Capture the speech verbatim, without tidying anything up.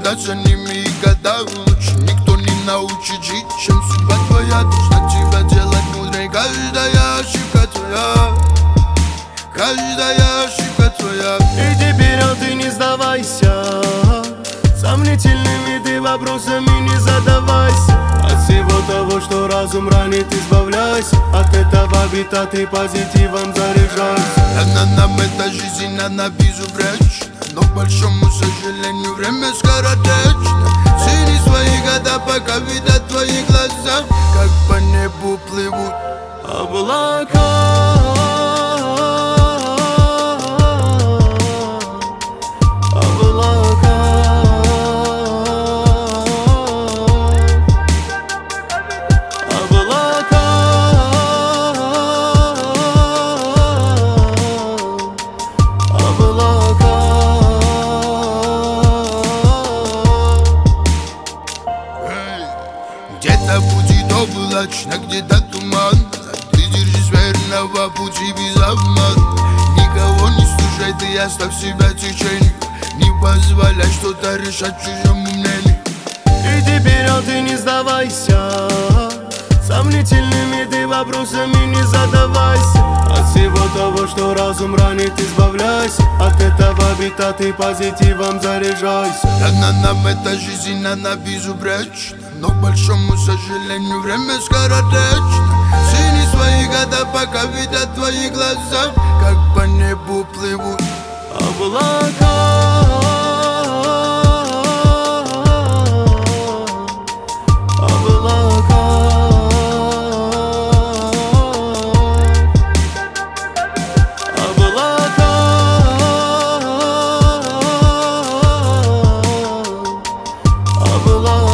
наблюдать за ними и гадаю, лучше никто не научит жить, чем судьба твоя. Должна тебя делать мудрой каждая ошибка твоя, каждая ошибка твоя. И теперь, а ты не сдавайся, сомнительными ты вопросами не задавайся. От всего того, что разум ранит, избавляйся. От этого бита ты позитивом заряжайся. Она нам эта жизнь, она безупречна, но к большому сожалению время скоротечно. Цени свои года, пока видят твои глаза, как по небу плывут облака. Где-то будет облачно, где-то туман. Ты держись верного пути без обмана. Никого не слушай, ты оставь себя течению. Не позволяй что-то решать чужому мнению. И теперь, а ты не сдавайся, сомнительными ты вопросами не задавайся. От всего того, что разум ранит, избавляйся. От этого бита ты позитивом заряжайся. Она нам эта жизнь, она безупречна, но к большому сожалению время скоротечно. Цени свои года, пока видят твои глаза, как по небу плывут облака. Облака.